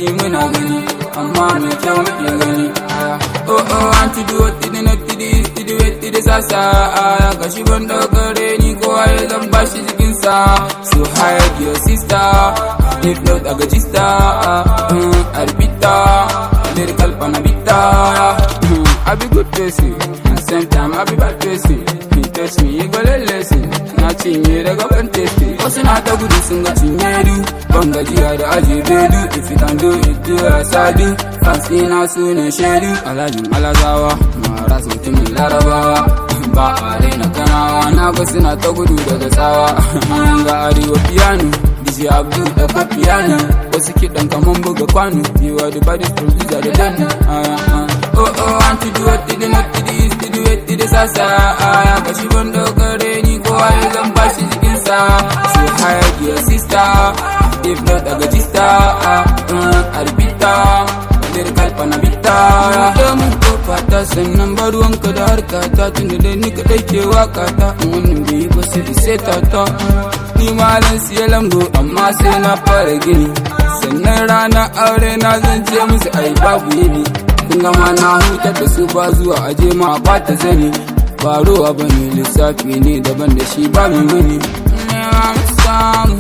shi muna gani amma mai kyau muke gani. Oh oh, want to do what to the not to the east to the west to the sasa. Gashi ban dogare ni kowa ya zan bashi jikinsa. So hide your sister, if not a gajista. Arbita, lyrical panabita. I be good person, and same time I be bad person. He test me, you go let lesson. Na cinye daga ban testi. Wasu na ta gudu sun ga cinyedu. Ban gajiya da aje bedu. If you can do it, do as I do. Fancy na su ne shaidu. Alhajin alazawa, maras mutumin larabawa. Ba a raina kanawa, na ga suna ta gudu daga tsawa. Ga arewa piano, DJ Abdul daga piano. Wasu kiɗan kaman buga kwano. You are the baddest producer da dani. Oh oh, want to do what to the not to the east to the west to the sasa. Gashi ban dogare ni kowa ya zan bashi jikinsa. So hide your sister, if not a gajista. Arbita, lyrical panabita. Da mun kofata sannan baruwanka da harkata. Tunda dai ni kaɗai ke wakata. Wannan bai ba sai iseta ta. Ni malan siya lambo amma sai na fara gini. Sannan rana aure na zan ce musu ai babu yini. Kun gama na hutar da su ba zuwa aje ma ba ta zani. Faruwa bane lissafi ne daban da shi ba mai mini. Samu